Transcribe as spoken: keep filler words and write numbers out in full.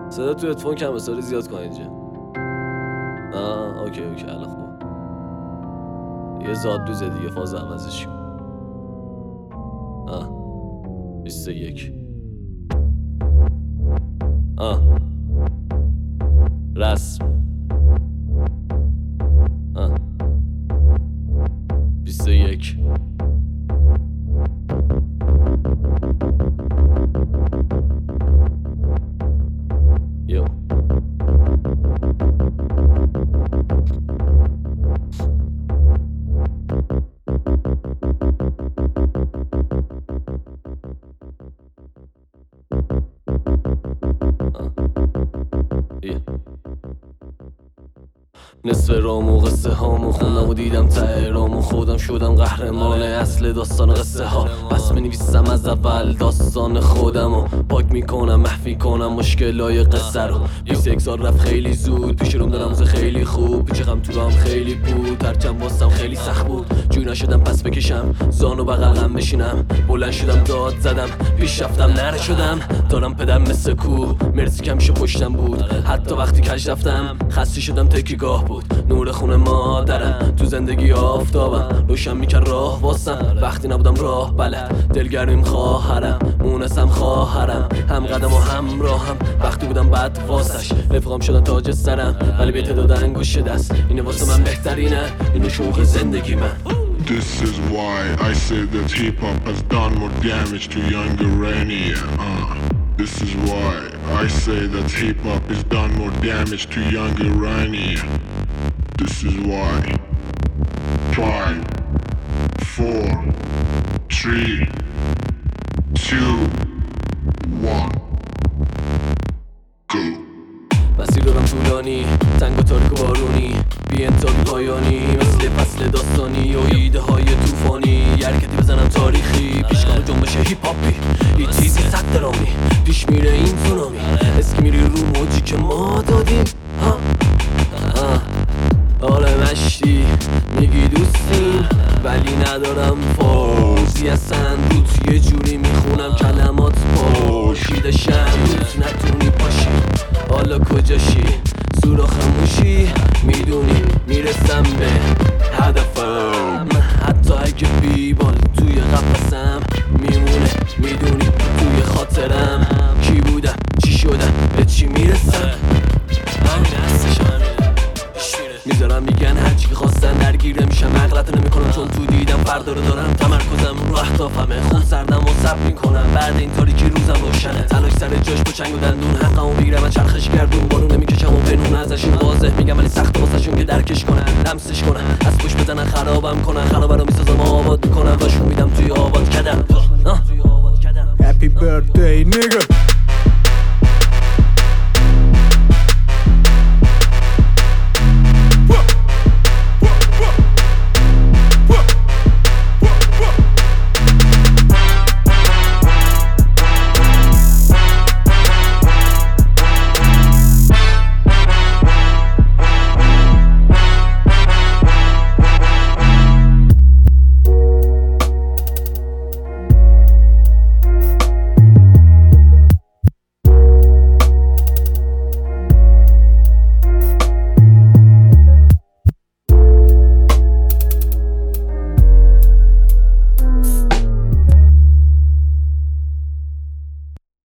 صدا تو هدفون کم بساری زیاد کن اینجا. آه اوکی اوکی الان خوب. یه زاد دوزه دیگه فاز عوضش کن. آه بیست و یک. آه رسم. آه بیست و یک. یو نصف رامو قصه هامو خوندم و دیدم ته رامو خودم شدم قهرمان اصل داستان قصه ها. بس منویسم از اول داستان خودم و پاک میکنم محفی کنم مشکلای قصه رو. بیست یک سال رفت خیلی زود پیش روم دارم روز خیلی خوب پیچ غم تو رام خیلی بود هرچند واسم خیلی سخت بود جوی نشدم پس بکشم زانو بغل غم بشینم بلند شدم داد زدم پیش رفتم نره شدم دارم پدرم مثل کو مرسی کمشه پشتم بود حتی وقتی کج رفتم خسته شدم تکیگاه بود نور خونه مادرم تو زندگی آفتابم روشن میکرد راه واسم وقتی نبودم راه بلد دلگرمیم خواهرم مونسم خواهرم هم قدم و هم راهم وقتی بودم بد واسش رفقام شدن تاج سرم ولی به تعداد انگوش دست اینه واسه من بهترینه اینه شوق زندگی من. This is why I say that hip-hop has done more damage to young Iranian uh. This is why I say that hip-hop has done more damage to young Iranian. This is why. Five, four, three, two, one, go. مسیر دارم طولانی تنگ و تاریک و بارونی بی انتهای پایانی مثل فصل داستانی و ایده های توفانی یه حرکتی بزنم تاریخی پیشگام جنبش هیپ هاپی یه چیزی صد درامی پیش میره این سونامی اسکی میری رو موجی که ما دادیم ها حالا مشتی میگی دوستیم ولی ندارم فارسی اصلا روت یه جوری میخونم کلمات پاشیده شن روت نتونی پاشی حالا کجاشی سورا خموشی میدونی میرسم به هدفم حتی اگه بیبال توی قفسم میمونه میدونی توی خاطرم کی بودم چی شدم به چی میرسم میذارم میگن هرچی که خواستن درگیره میشم مغلطه نمیکنم چون تو دیدم فردا رو دارم تمرکزم رو اهدافمه خون سردم و صبر میکنم بعد این تاریکی روزم روشنه تلاش سر جاش با چنگ و دندون حقمو بگیرم من چرخش گردون بارون نمیکشم و بنون ازشون واضح میگم ولی سخت واسهشون که درکش کنن لمسش کنن از پشت بزنن خرابم کنن خرابه رو میسازم آباد میکنم باشون میدم توی آباد کدم Happy birthday nigga